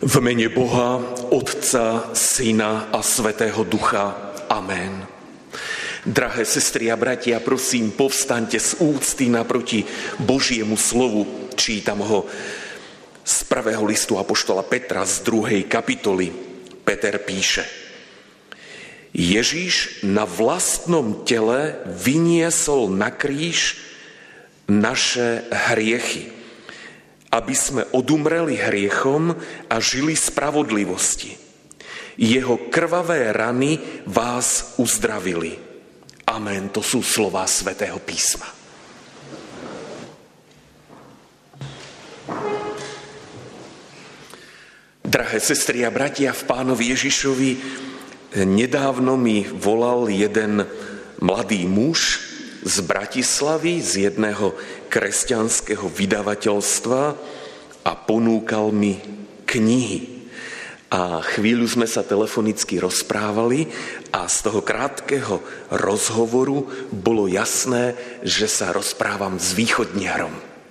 V mene Boha, Otca, Syna a Svätého Ducha. Amen. Drahé sestry a bratia, prosím, povstaňte z úcty naproti Božiemu slovu. Čítam ho z prvého listu apoštola Petra z 2. kapitoly. Peter píše: Ježiš na vlastnom tele vyniesol na kríž naše hriechy, aby sme odumreli hriechom a žili spravodlivosti. Jeho krvavé rany vás uzdravili. Amen. To sú slová Svätého písma. Drahé sestry a bratia v Pánovi Ježišovi, nedávno mi volal jeden mladý muž z Bratislavy, z jedného kresťanského vydavateľstva a ponúkal mi knihy. A chvíľu sme sa telefonicky rozprávali a z toho krátkeho rozhovoru bolo jasné, že sa rozprávam s východniarom.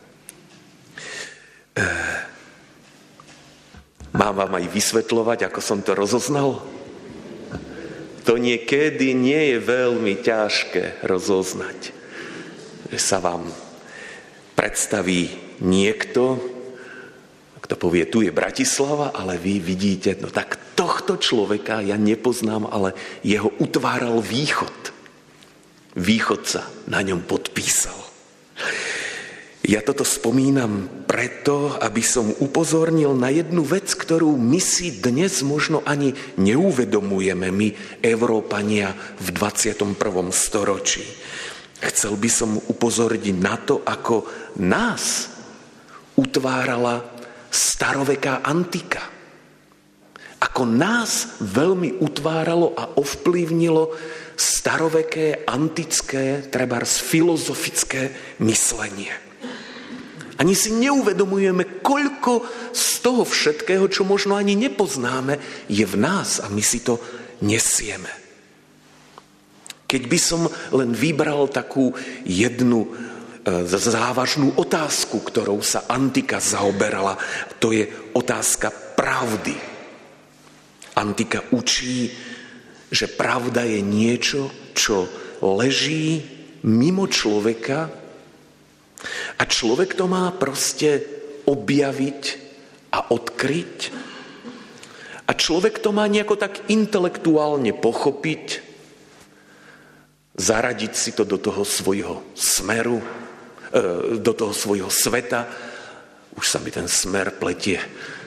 Mám vám aj vysvetľovať, ako som to rozoznal? To niekedy nie je veľmi ťažké rozoznať, že sa vám predstaví niekto, kto povie, tu je Bratislava, ale vy vidíte, no tak tohto človeka ja nepoznám, ale jeho utváral Východ. Východ sa na ňom podpísal. Ja toto spomínam preto, aby som upozornil na jednu vec, ktorú my si dnes možno ani neuvedomujeme, my Európania v 21. storočí. Chcel by som upozorniť na to, ako nás utvárala staroveká antika. Ako nás veľmi utváralo a ovplyvnilo staroveké, antické, trebárs filozofické myslenie. Ani si neuvedomujeme, koľko z toho všetkého, čo možno ani nepoznáme, je v nás a my si to nesieme. Keď by som len vybral takú jednu závažnú otázku, ktorou sa antika zaoberala, to je otázka pravdy. Antika učí, že pravda je niečo, čo leží mimo človeka, a človek to má proste objaviť a odkryť. A človek to má nejako tak intelektuálne pochopiť, zaradiť si to do toho svojho smeru, do toho svojho sveta. Už sa mi ten smer pletie.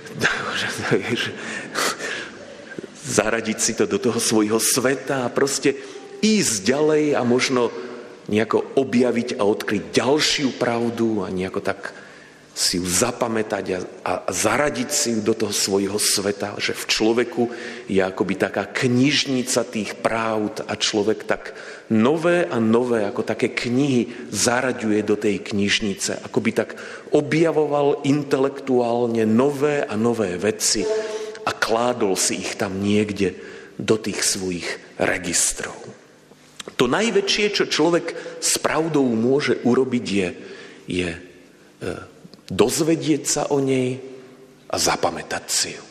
Zaradiť si to do toho svojho sveta a proste ísť ďalej a možno nejako objaviť a odkryť ďalšiu pravdu a nejako tak si ju zapamätať a zaradiť si ju do toho svojho sveta, že v človeku je akoby taká knižnica tých pravd a človek tak nové a nové, ako také knihy zaraďuje do tej knižnice, akoby tak objavoval intelektuálne nové a nové veci a kládol si ich tam niekde do tých svojich registrov. To najväčšie, čo človek s pravdou môže urobiť, je dozvedieť sa o nej a zapamätať si ju.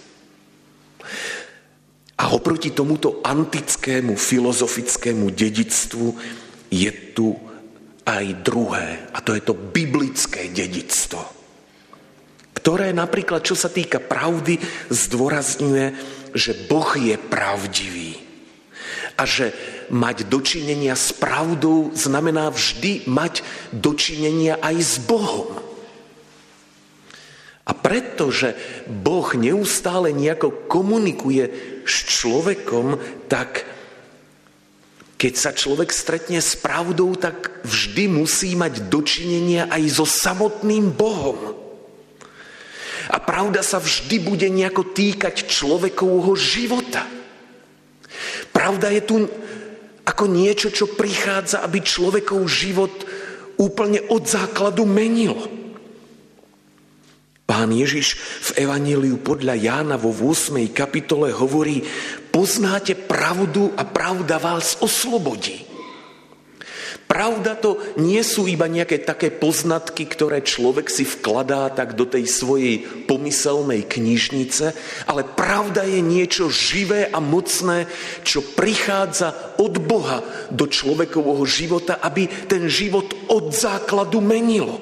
A oproti tomuto antickému filozofickému dedičstvu je tu aj druhé, a to je to biblické dedičstvo, ktoré napríklad, čo sa týka pravdy, zdôrazňuje, že Boh je pravdivý. A že mať dočinenia s pravdou znamená vždy mať dočinenia aj s Bohom. A pretože Boh neustále nejako komunikuje s človekom, tak keď sa človek stretne s pravdou, tak vždy musí mať dočinenia aj so samotným Bohom. A pravda sa vždy bude nejako týkať človekovho života. Pravda je tu ako niečo, čo prichádza, aby človekov život úplne od základu menilo. Pán Ježiš v Evanjeliu podľa Jána vo 8. kapitole hovorí: poznáte pravdu a pravda vás oslobodí. Pravda to nie sú iba nejaké také poznatky, ktoré človek si vkladá tak do tej svojej pomyselnej knižnice, ale pravda je niečo živé a mocné, čo prichádza od Boha do človekovho života, aby ten život od základu menilo.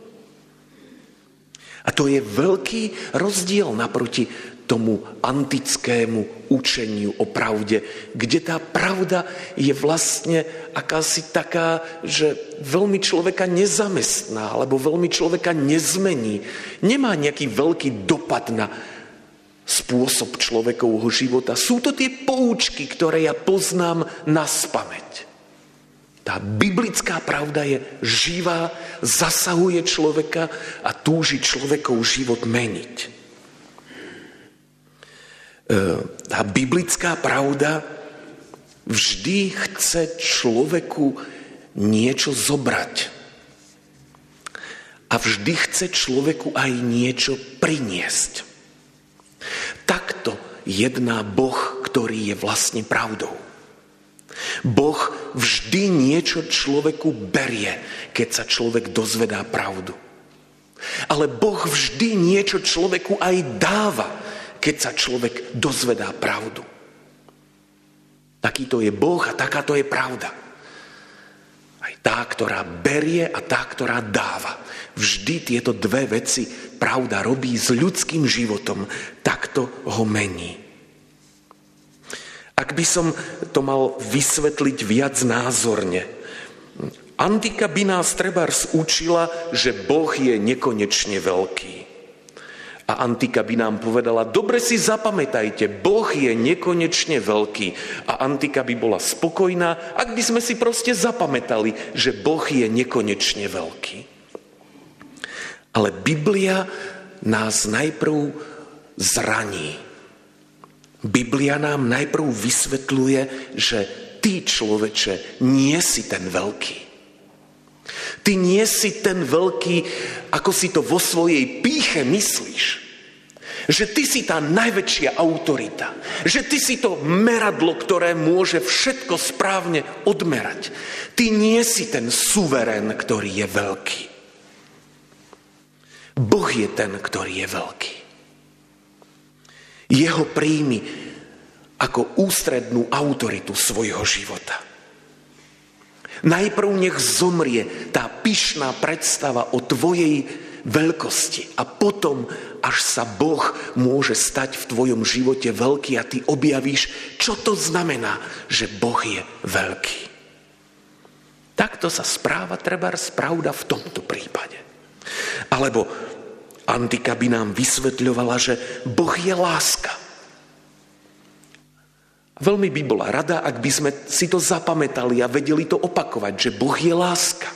A to je veľký rozdiel naproti tomu antickému učeniu o pravde, kde tá pravda je vlastne akási taká, že veľmi človeka nezamestná, alebo veľmi človeka nezmení. Nemá nejaký veľký dopad na spôsob človekovho života. Sú to tie poučky, ktoré ja poznám naspamäť. Tá biblická pravda je živá, zasahuje človeka a túži človekov život meniť. Tá biblická pravda vždy chce človeku niečo zobrať. A vždy chce človeku aj niečo priniesť. Takto jedná Boh, ktorý je vlastne pravdou. Boh vždy niečo človeku berie, keď sa človek dozvedá pravdu. Ale Boh vždy niečo človeku aj dáva, keď sa človek dozvedá pravdu. Takýto je Boh a takáto je pravda. Aj tá, ktorá berie a tá, ktorá dáva. Vždy tieto dve veci pravda robí s ľudským životom, takto ho mení. Ak by som to mal vysvetliť viac názorne, antika by nás trebárs učila, že Boh je nekonečne veľký. A antika by nám povedala, dobre si zapamätajte, Boh je nekonečne veľký. A antika by bola spokojná, ak by sme si proste zapamätali, že Boh je nekonečne veľký. Ale Biblia nás najprv zraní. Biblia nám najprv vysvetľuje, že ty, človeče, nie si ten veľký. Ty nie si ten veľký, ako si to vo svojej pýche myslíš. Že ty si tá najväčšia autorita. Že ty si to meradlo, ktoré môže všetko správne odmerať. Ty nie si ten suverén, ktorý je veľký. Boh je ten, ktorý je veľký. Jeho príjmi ako ústrednú autoritu svojho života. Najprv nech zomrie tá pyšná predstava o tvojej veľkosti a potom až sa Boh môže stať v tvojom živote veľký a ty objavíš, čo to znamená, že Boh je veľký. Takto sa správa trebárs pravda v tomto prípade. Alebo antika by nám vysvetľovala, že Boh je láska. Veľmi by bola rada, ak by sme si to zapamätali a vedeli to opakovať, že Boh je láska.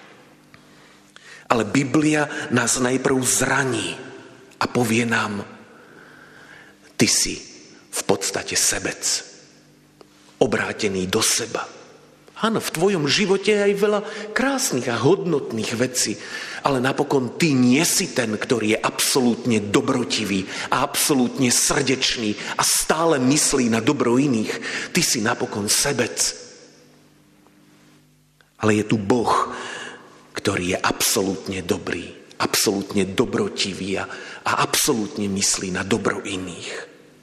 Ale Biblia nás najprv zraní a povie nám, ty si v podstate sebec, obrátený do seba. Áno, v tvojom živote je aj veľa krásnych a hodnotných vecí, ale napokon ty nie si ten, ktorý je absolútne dobrotivý a absolútne srdečný a stále myslí na dobro iných. Ty si napokon sebec. Ale je tu Boh, ktorý je absolútne dobrý, absolútne dobrotivý a absolútne myslí na dobro iných.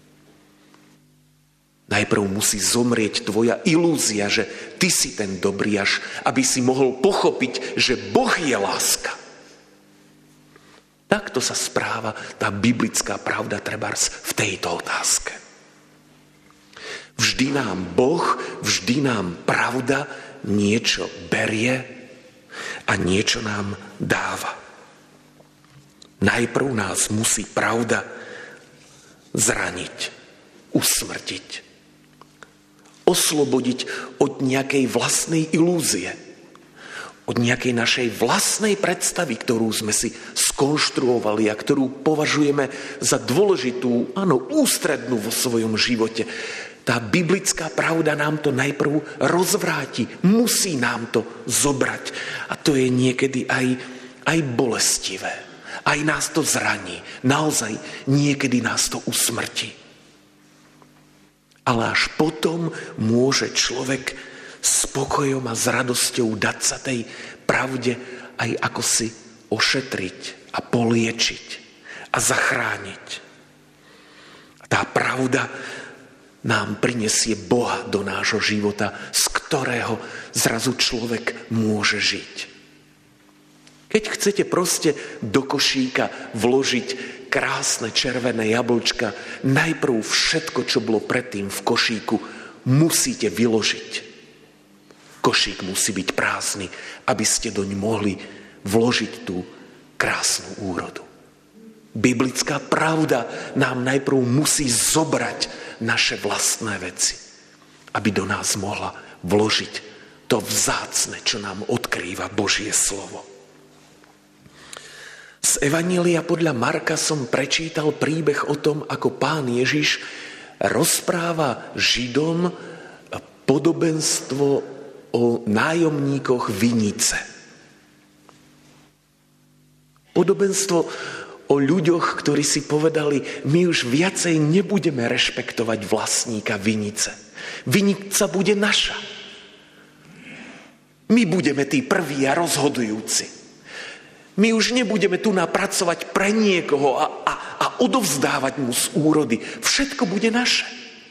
Najprv musí zomrieť tvoja ilúzia, že ty si ten dobrý, až aby si mohol pochopiť, že Boh je láska. Takto sa správa tá biblická pravda trebárs v tejto otázke. Vždy nám Boh, vždy nám pravda niečo berie a niečo nám dáva. Najprv nás musí pravda zraniť, usmrtiť, oslobodiť od nejakej vlastnej ilúzie, od nejakej našej vlastnej predstavy, ktorú sme si skonštruovali a ktorú považujeme za dôležitú, áno, ústrednú vo svojom živote. Tá biblická pravda nám to najprv rozvráti, musí nám to zobrať. A to je niekedy aj bolestivé. Aj nás to zraní. Naozaj niekedy nás to usmrtí. Ale až potom môže človek spokojom a s radosťou dať sa tej pravde aj ako si ošetriť a poliečiť a zachrániť. Tá pravda nám prinesie Boha do nášho života, z ktorého zrazu človek môže žiť. Keď chcete proste do košíka vložiť krásne červené jablčka, najprv všetko, čo bolo predtým v košíku, musíte vyložiť. Košík musí byť prázdny, aby ste doň mohli vložiť tú krásnu úrodu. Biblická pravda nám najprv musí zobrať naše vlastné veci, aby do nás mohla vložiť to vzácne, čo nám odkrýva Božie slovo. Z Evanjelia podľa Marka som prečítal príbeh o tom, ako Pán Ježiš rozpráva Židom podobenstvo o nájomníkoch vinice. Podobenstvo o ľuďoch, ktorí si povedali, my už viacej nebudeme rešpektovať vlastníka vinice. Vinica bude naša. My budeme tí prví a rozhodujúci. My už nebudeme tu napracovať pre niekoho a odovzdávať mu z úrody. Všetko bude naše.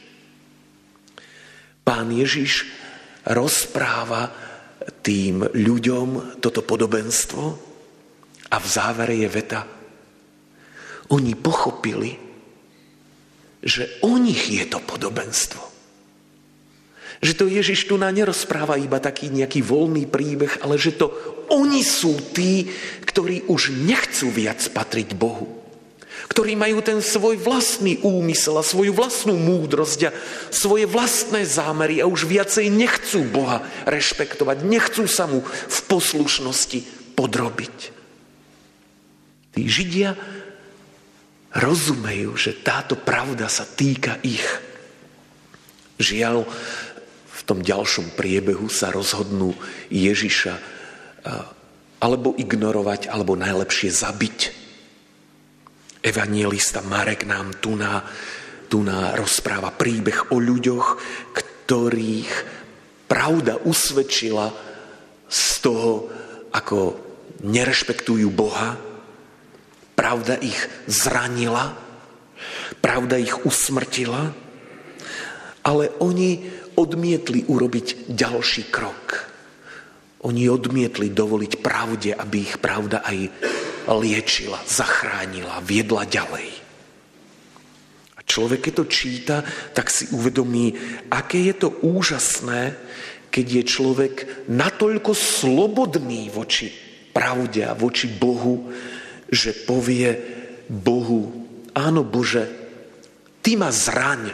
Pán Ježiš rozpráva tým ľuďom toto podobenstvo a v závere je veta: oni pochopili, že o nich je to podobenstvo. Že to Ježiš tu nerozpráva iba taký nejaký voľný príbeh, ale že to oni sú tí, ktorí už nechcú viac patriť Bohu. Ktorí majú ten svoj vlastný úmysel a svoju vlastnú múdrosť a svoje vlastné zámery a už viacej nechcú Boha rešpektovať, nechcú sa mu v poslušnosti podrobiť. Tí Židia rozumejú, že táto pravda sa týka ich. Žiaľ, v tom ďalšom priebehu sa rozhodnú Ježiša alebo ignorovať, alebo najlepšie zabiť. Evanjelista Marek nám tu rozpráva príbeh o ľuďoch, ktorých pravda usvedčila z toho, ako nerešpektujú Boha. Pravda ich zranila, pravda ich usmrtila, ale oni odmietli urobiť ďalší krok. Oni odmietli dovoliť pravde, aby ich pravda aj liečila, zachránila, viedla ďalej. A človek, keď to číta, tak si uvedomí, aké je to úžasné, keď je človek natoľko slobodný voči pravde a voči Bohu, že povie Bohu: áno Bože, Ty ma zraň.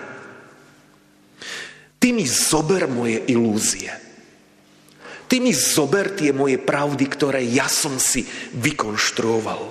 Ty mi zober moje ilúzie. Ty mi zober tie moje pravdy, ktoré ja som si vykonštruoval.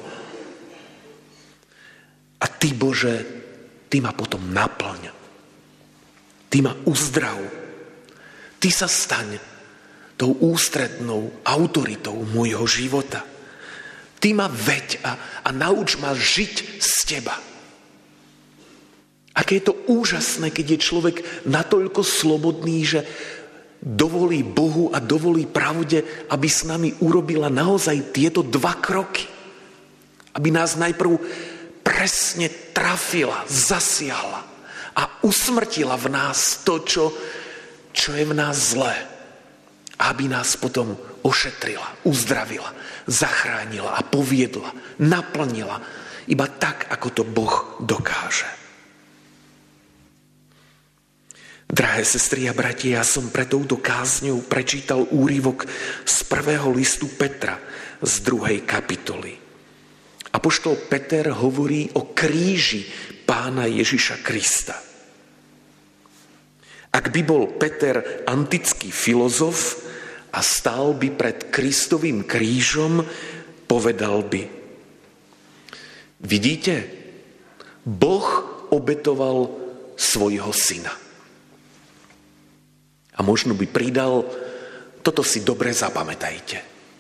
A Ty, Bože, Ty ma potom naplň. Ty ma uzdrav. Ty sa staň tou ústrednou autoritou môjho života. Ty ma veď a nauč ma žiť z Teba. Aké je to úžasné, keď je človek natoľko slobodný, že dovolí Bohu a dovolí pravde, aby s nami urobila naozaj tieto dva kroky. Aby nás najprv presne trafila, zasiahla a usmrtila v nás to, čo je v nás zlé. A aby nás potom ošetrila, uzdravila, zachránila a poviedla, naplnila iba tak, ako to Boh dokáže. Drahé sestry a bratia, ja som pre touto kázňou prečítal úryvok z 1. listu Petra z 2. kapitoly. Apoštol Peter hovorí o kríži Pána Ježiša Krista. Ak by bol Peter antický filozof a stál by pred Kristovým krížom, povedal by: vidíte, Boh obetoval svojho syna. A možno by pridal: toto si dobre zapamätajte.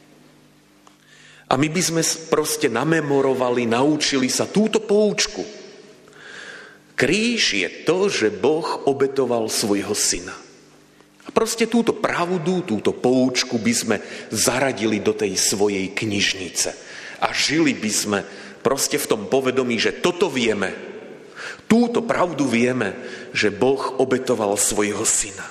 A my by sme proste namemorovali, naučili sa túto poučku. Kríž je to, že Boh obetoval svojho syna. A A proste túto pravdu, túto poučku by sme zaradili do tej svojej knižnice. A žili by sme proste v tom povedomí, že toto vieme. Túto pravdu vieme, že Boh obetoval svojho syna.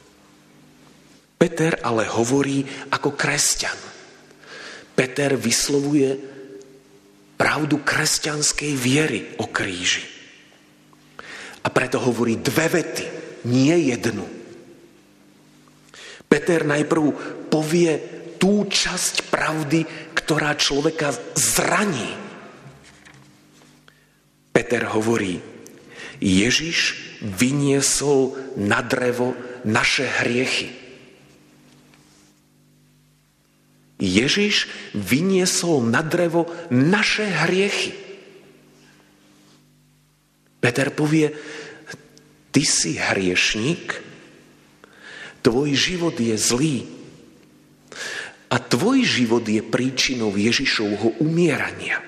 Peter ale hovorí ako kresťan. Peter vyslovuje pravdu kresťanskej viery o kríži. A preto hovorí dve vety, nie jednu. Peter najprv povie tú časť pravdy, ktorá človeka zraní. Peter hovorí, Ježiš vyniesol na drevo naše hriechy. Ježiš vyniesol na drevo naše hriechy. Peter povie, ty si hriešnik, tvoj život je zlý a tvoj život je príčinou Ježišovho umierania.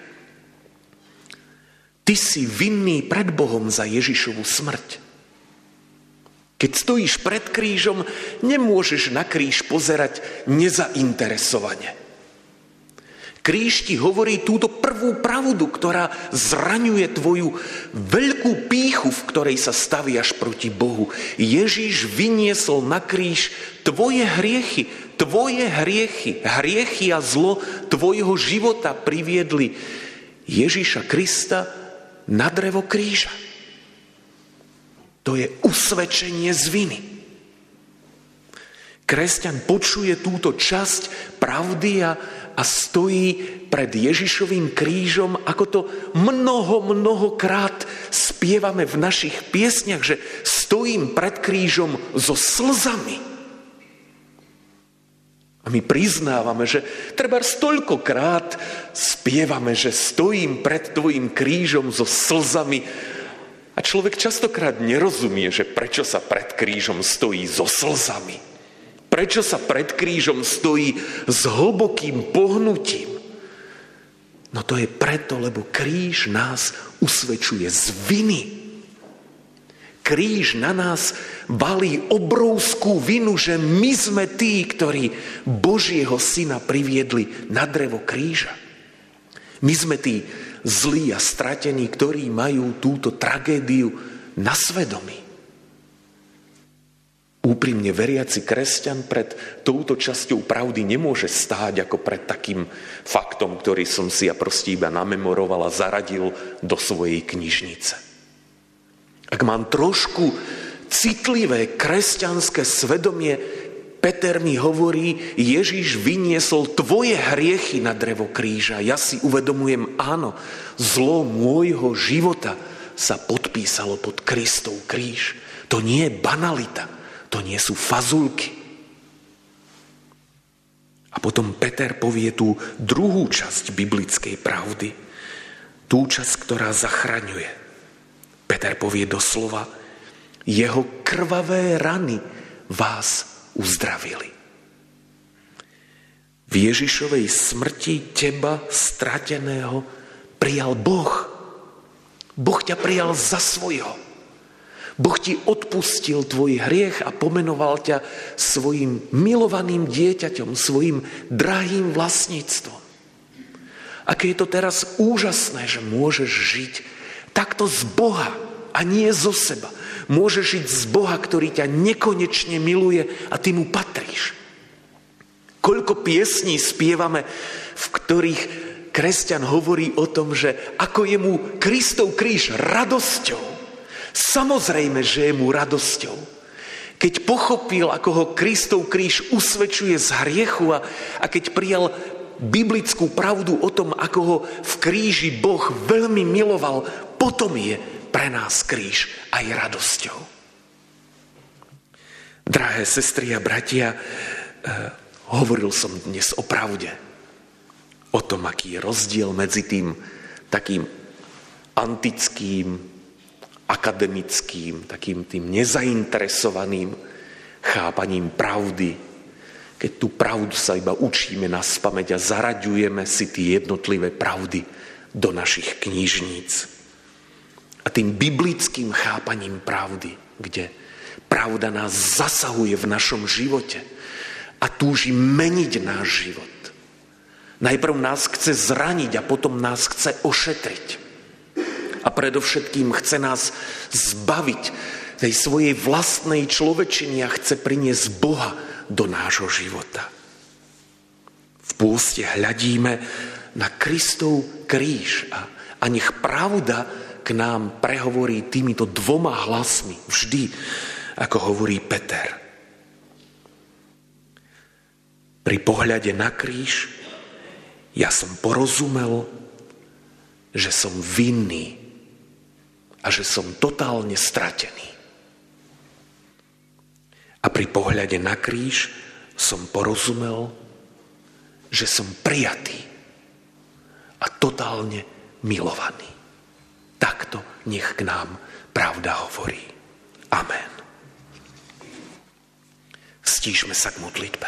Ty si vinný pred Bohom za Ježišovu smrť. Keď stojíš pred krížom, nemôžeš na kríž pozerať nezainteresovane. Kríž ti hovorí túto prvú pravdu, ktorá zraňuje tvoju veľkú pýchu, v ktorej sa staviaš proti Bohu. Ježiš vyniesol na kríž tvoje hriechy, hriechy a zlo tvojho života priviedli Ježiša Krista na drevo kríža. To je usvedčenie z viny. Kresťan počuje túto časť pravdy a stojí pred Ježišovým krížom, ako to mnohokrát spievame v našich piesniach, že stojím pred krížom so slzami. A my priznávame, že treba toľkokrát spievame, že stojím pred tvojim krížom so slzami. A človek častokrát nerozumie, že prečo sa pred krížom stojí so slzami. Prečo sa pred krížom stojí s hlbokým pohnutím. No to je preto, lebo kríž nás usvedčuje z viny. Kríž na nás valí obrovskú vinu, že my sme tí, ktorí Božieho syna priviedli na drevo kríža. My sme tí zlí a stratení, ktorí majú túto tragédiu na svedomí. Úprimne veriaci kresťan pred touto časťou pravdy nemôže stáť ako pred takým faktom, ktorý som si proste iba namemoroval a zaradil do svojej knižnice. Ak mám trošku citlivé kresťanské svedomie, Peter mi hovorí, Ježiš vyniesol tvoje hriechy na drevo kríža. Ja si uvedomujem, áno, zlo môjho života sa podpísalo pod Kristov kríž. To nie je banalita, to nie sú fazulky. A potom Peter povie tú druhú časť biblickej pravdy. Tú časť, ktorá zachraňuje. Peter povie doslova, jeho krvavé rany vás uzdravili. V Ježišovej smrti teba, strateného, prijal Boh. Boh ťa prijal za svojho. Boh ti odpustil tvoj hriech a pomenoval ťa svojim milovaným dieťaťom, svojim drahým vlastníctvom. Aké je to teraz úžasné, že môžeš žiť takto z Boha a nie zo seba. Môžeš žiť z Boha, ktorý ťa nekonečne miluje a ty mu patríš. Koľko piesní spievame, v ktorých kresťan hovorí o tom, že ako je mu Kristov kríž radosťou. Samozrejme, že je mu radosťou. Keď pochopil, ako ho Kristov kríž usvedčuje z hriechu a keď prijal biblickú pravdu o tom, ako ho v kríži Boh veľmi miloval, potom je pre nás kríž aj radosťou. Drahé sestry a bratia, hovoril som dnes o pravde. O tom, aký je rozdiel medzi tým takým antickým, akademickým, takým tým nezainteresovaným chápaním pravdy, keď tú pravdu sa iba učíme naspamäť a zaraďujeme si tie jednotlivé pravdy do našich knižníc. A tým biblickým chápaním pravdy, kde Pravda nás zasahuje v našom živote a túži meniť náš život. Najprv nás chce zraniť a potom nás chce ošetriť. A predovšetkým chce nás zbaviť tej svojej vlastnej človečiny a chce priniesť Boha do nášho života. V pôste hľadíme na Kristov kríž a nech pravda k nám prehovorí týmito dvoma hlasmi vždy, ako hovorí Peter. Pri pohľade na kríž ja som porozumel, že som vinný a že som totálne stratený. A pri pohľade na kríž som porozumel, že som prijatý a totálne milovaný. Takto nech k nám pravda hovorí. Amen. Stíšme sa k modlitbe.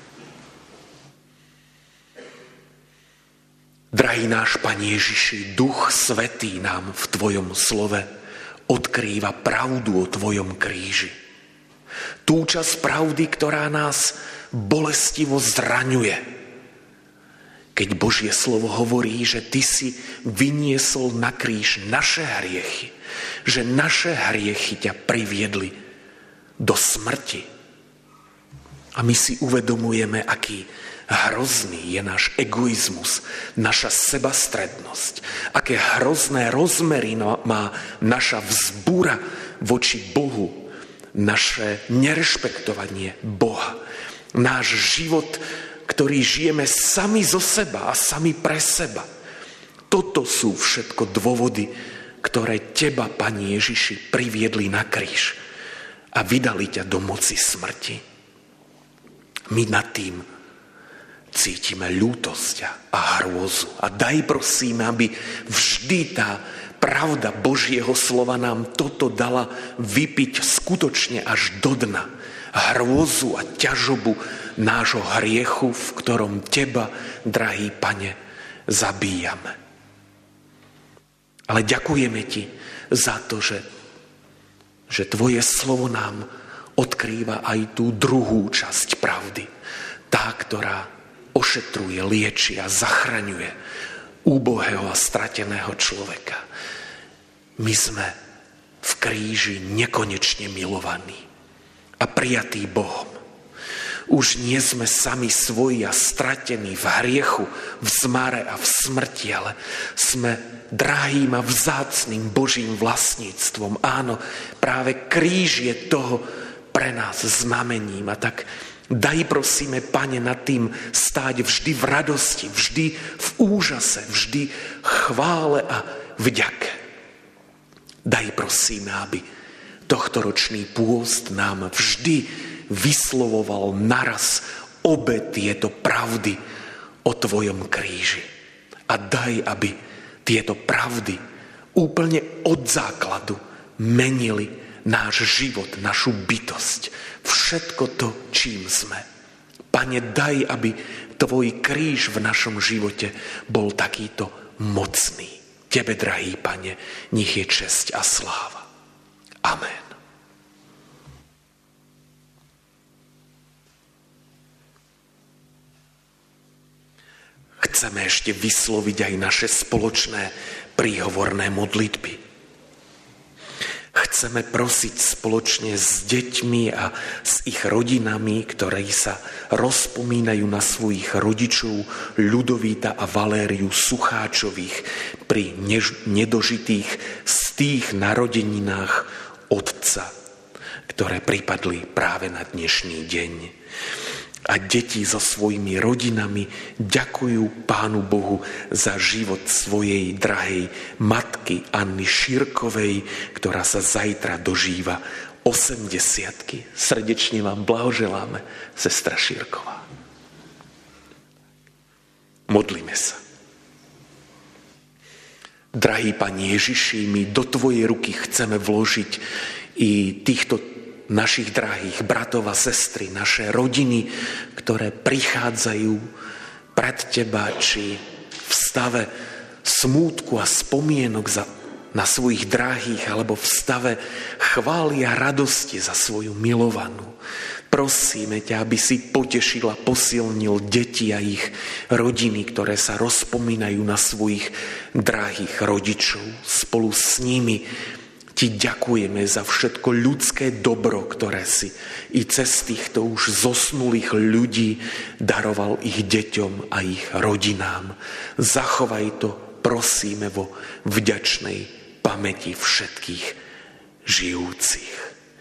Drahý náš Pane Ježiši, Duch Svätý nám v Tvojom slove odkrýva pravdu o Tvojom kríži. Tú časť pravdy, ktorá nás bolestivo zraňuje. Keď Božie slovo hovorí, že Ty si vyniesol na kríž naše hriechy, že naše hriechy ťa priviedli do smrti. A my si uvedomujeme, aký hrozný je náš egoizmus, naša sebastrednosť, aké hrozné rozmery má naša vzbúra voči Bohu, naše nerešpektovanie Boha, náš život, ktorý žijeme sami zo seba a sami pre seba. Toto sú všetko dôvody, ktoré Teba, Pane Ježiši, priviedli na kríž a vydali ťa do moci smrti. My nad tým cítime ľútosť a hrôzu. A daj prosíme, aby vždy tá pravda Božieho slova nám toto dala vypiť skutočne až do dna. Hrôzu a ťažobu nášho hriechu, v ktorom Teba, drahý Pane, zabíjame. Ale ďakujeme Ti za to, že Tvoje slovo nám odkrýva aj tú druhú časť pravdy. Tá, ktorá ošetruje, lieči a zachraňuje úbohého a strateného človeka. My sme v kríži nekonečne milovaní a prijatí Bohom. Už nie sme sami svoji a stratení v hriechu, v zmare a v smrti, ale sme drahým a vzácnym Božím vlastníctvom. Áno, práve kríž je toho pre nás znamením. A tak daj prosíme, Pane, nad tým stáť vždy v radosti, vždy v úžase, vždy chvále a vďake. Daj prosíme, aby tohtoročný pôst nám vždy vyslovoval naraz obe tieto pravdy o Tvojom kríži. A daj, aby tieto pravdy úplne od základu menili náš život, našu bytosť, všetko to, čím sme. Pane, daj, aby Tvoj kríž v našom živote bol takýto mocný. Tebe, drahý Pane, nech je česť a sláva. Amen. Chceme ešte vysloviť aj naše spoločné príhovorné modlitby. Chceme prosiť spoločne s deťmi a s ich rodinami, ktorí sa rozpomínajú na svojich rodičov Ľudovíta a Valériu Sucháčových pri nedožitých z tých narodeninách otca, ktoré pripadli práve na dnešný deň. A deti so svojimi rodinami ďakujú Pánu Bohu za život svojej drahej matky Anny Šírkovej, ktorá sa zajtra dožíva 80-ky. Srdečne vám blahoželáme, sestra Šírková. Modlíme sa. Drahý Pane Ježiši, my do Tvojej ruky chceme vložiť i týchto našich drahých bratov a sestry, naše rodiny, ktoré prichádzajú pred Teba, či v stave smútku a spomienok za na svojich drahých alebo v stave chvály a radosti za svoju milovanú. Prosíme ťa, aby si potešil a posilnil deti a ich rodiny, ktoré sa rozpomínajú na svojich drahých rodičov. Spolu s nimi ti ďakujeme za všetko ľudské dobro, ktoré si i cez týchto už zosnulých ľudí daroval ich deťom a ich rodinám. Zachovaj to, prosíme, vo vďačnej pamäti všetkých žijúcich.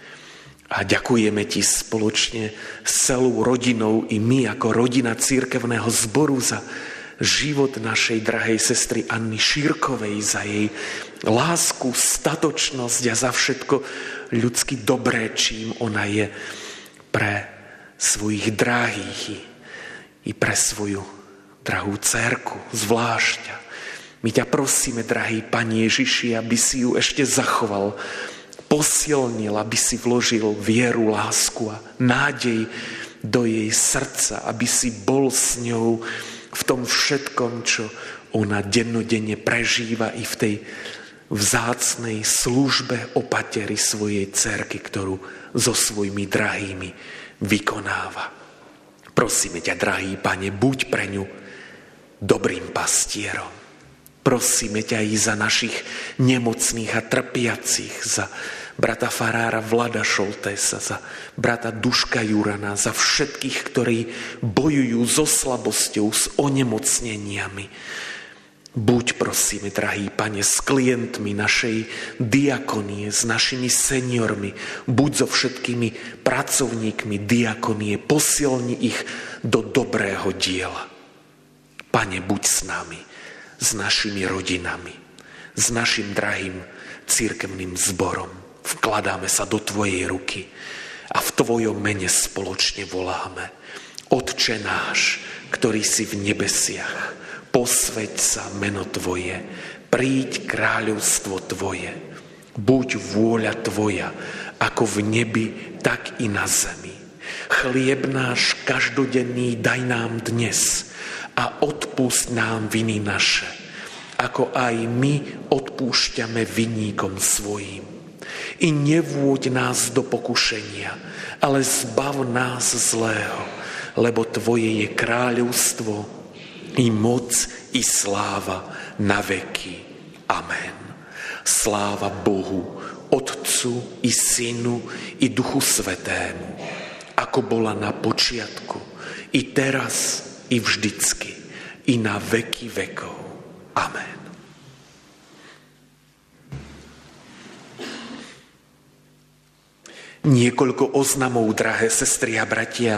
A ďakujeme ti spoločne s celou rodinou i my ako rodina cirkevného zboru za život našej drahej sestry Anny Šírkovej, za jej lásku, statočnosť a za všetko ľudsky dobré, čím ona je pre svojich drahých i pre svoju drahú dcérku zvlášť. My ťa prosíme, drahý Pane Ježiši, aby si ju ešte zachoval, posilnil, aby si vložil vieru, lásku a nádej do jej srdca, aby si bol s ňou v tom všetkom, čo ona dennodenne prežíva i v tej vzácnej službe opatery svojej dcérky, ktorú so svojimi drahými vykonáva. Prosíme ťa, drahý Pane, buď pre ňu dobrým pastierom. Prosíme ťa i za našich nemocných a trpiacich, za brata farára Vlada Šoltésa, za brata Duška Jurana, za všetkých, ktorí bojujú so slabosťou, s onemocneniami. Buď, prosíme, drahý Pane, s klientmi našej diakonie, s našimi seniormi, buď so všetkými pracovníkmi diakonie, posilni ich do dobrého diela. Pane, buď s nami, s našimi rodinami, s našim drahým cirkevným zborom. Vkladáme sa do tvojej ruky a v tvojom mene spoločne voláme. Otče náš, ktorý si v nebesiach, posväť sa meno tvoje, príď kráľovstvo tvoje, buď vôľa tvoja, ako v nebi, tak i na zemi. Chlieb náš každodenný daj nám dnes a odpusť nám viny naše, ako aj my odpúšťame vinníkom svojim. I nevôď nás do pokušenia, ale zbav nás zlého, lebo tvoje je kráľovstvo, i moc, i sláva na veky. Amen. Sláva Bohu, Otcu, i Synu, i Duchu Svätému, ako bola na počiatku, i teraz, i vždycky, i na veky vekov. Amen. Niekoľko oznamov, drahé sestry a bratia.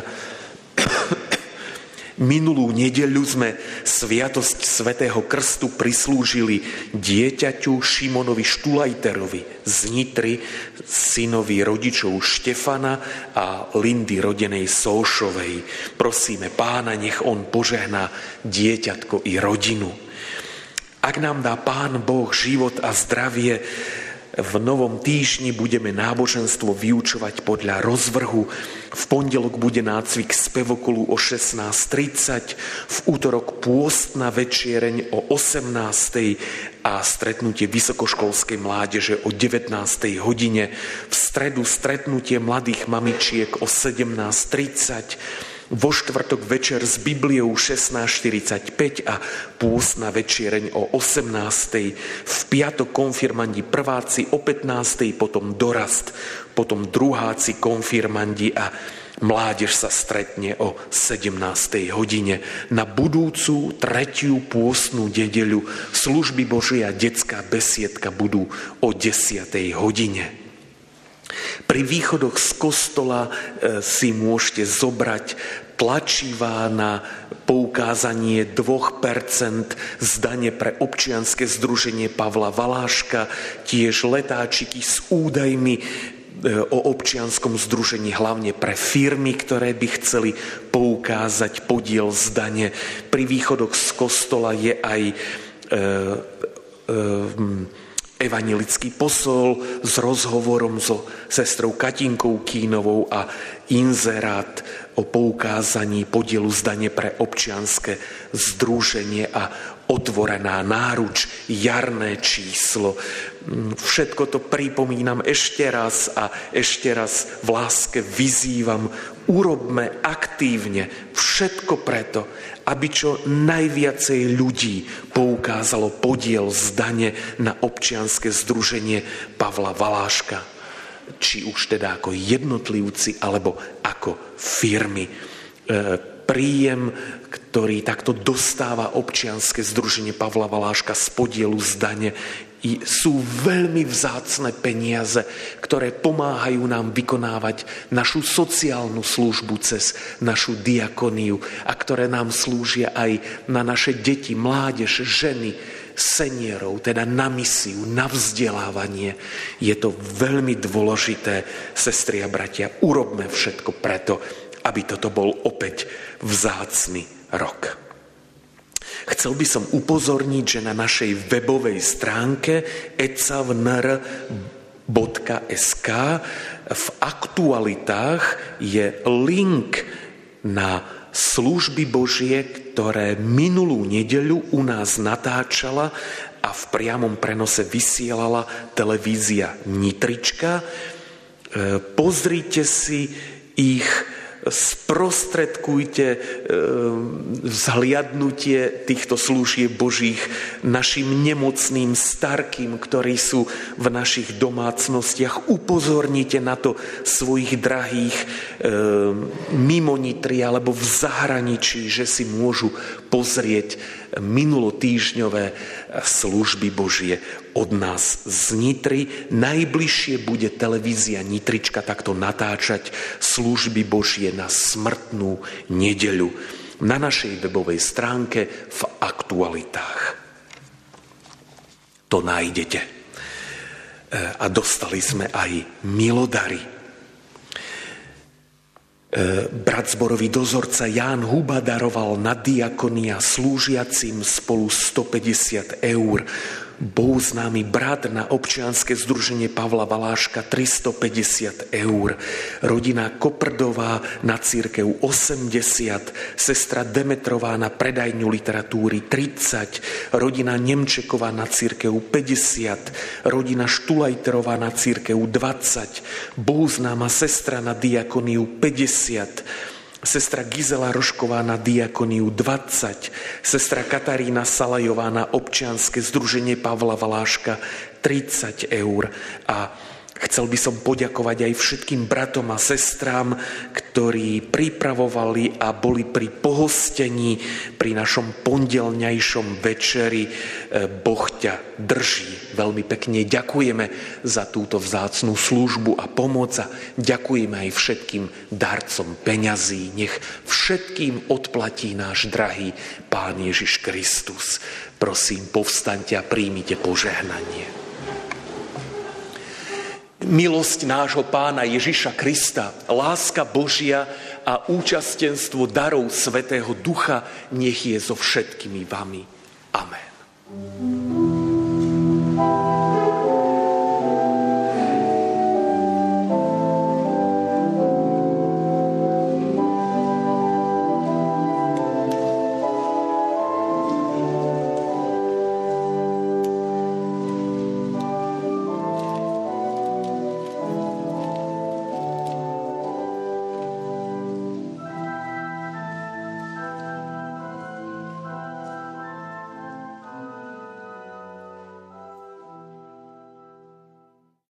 Minulú nedeľu sme sviatosť Svätého Krstu prislúžili dieťaťu Šimonovi Štulajterovi z Nitry, synovi rodičov Štefana a Lindy rodenej Soušovej. Prosíme Pána, nech on požehná dieťatko i rodinu. Ak nám dá Pán Boh život a zdravie, v novom týždni budeme náboženstvo vyučovať podľa rozvrhu. V pondelok bude nácvik spevokolu o 16:30, v útorok pôstna večiereň o 18:00 a stretnutie vysokoškolskej mládeže o 19:00 hodine. V stredu stretnutie mladých mamičiek o 17:30. Vo štvrtok večer s Bibliou 16:45 a pôstna večiereň o 18:00. V piatok konfirmandi prváci o 15:00, potom dorast, potom druháci konfirmandi a mládež sa stretne o 17:00 hodine. Na budúcu 3. pôstnu nedeľu služby Božie a detská besiedka budú o 10:00 hodine. Pri východoch z kostola si môžete zobrať tlačivá na poukázanie 2% z dane pre občianske združenie Pavla Valáška, tiež letáčiky s údajmi o občianskom združení, hlavne pre firmy, ktoré by chceli poukázať podiel z dane. Pri východoch z kostola je aj evanjelický posol s rozhovorom so sestrou Katinkou Kínovou a inzerát o poukázaní podielu zdane pre občianske združenie a otvorená náruč, jarné číslo. Všetko to pripomínam ešte raz a ešte raz v láske vyzývam. Urobme aktívne všetko preto, aby čo najviacej ľudí poukázalo podiel zdane na občianske združenie Pavla Valáška. Či už teda ako jednotlivci, alebo ako firmy. Príjem, ktorý takto dostáva občianske združenie Pavla Valáška z podielu zdane, sú veľmi vzácne peniaze, ktoré pomáhajú nám vykonávať našu sociálnu službu cez našu diakoniu a ktoré nám slúžia aj na naše deti, mládež, ženy, seniorov, teda na misiu, na vzdelávanie. Je to veľmi dôležité, sestry a bratia. Urobme všetko preto, aby toto bol opäť vzácny rok. Chcel by som upozorniť, že na našej webovej stránke ecavnr.sk v aktualitách je link na služby Božie, ktoré minulú nedeľu u nás natáčala a v priamom prenose vysielala televízia Nitrička. Pozrite si ich, sprostredkujte vzhliadnutie týchto služieb Božích našim nemocným, starkým, ktorí sú v našich domácnostiach. Upozornite na to svojich drahých mimo Nitry alebo v zahraničí, že si môžu pozrieť minulotýždňové služby Božie od nás z Nitry. Najbližšie bude televízia Nitrička takto natáčať služby Božie na smrtnú nedeľu na našej webovej stránke v aktualitách. To nájdete. A dostali sme aj milodary. Brat zborový dozorca Ján Huba daroval na diakonia slúžiacim spolu 150 eur. Bol známy brat na občianske združenie Pavla Valáška 350 eur. Rodina Koprdová na cirkev 80, sestra Demetrová na predajňu literatúry 30, rodina Nemčeková na cirkev 50, rodina Štulajterová na cirkev 20, bohuznáma sestra na diakoniu 50, sestra Gizela Rošková na diakoniu 20, sestra Katarína Salajová na občianske združenie Pavla Valáška 30 eur. A chcel by som poďakovať aj všetkým bratom a sestrám, ktorí pripravovali a boli pri pohostení pri našom pondelňajšom večeri. Boh ťa drží. Veľmi pekne ďakujeme za túto vzácnu službu a pomoc a ďakujeme aj všetkým darcom peňazí. Nech všetkým odplatí náš drahý Pán Ježiš Kristus. Prosím, povstaňte a príjmite požehnanie. Milosť nášho Pána Ježiša Krista, láska Božia a účastenstvo darov Svätého Ducha nech je so všetkými vami. Amen.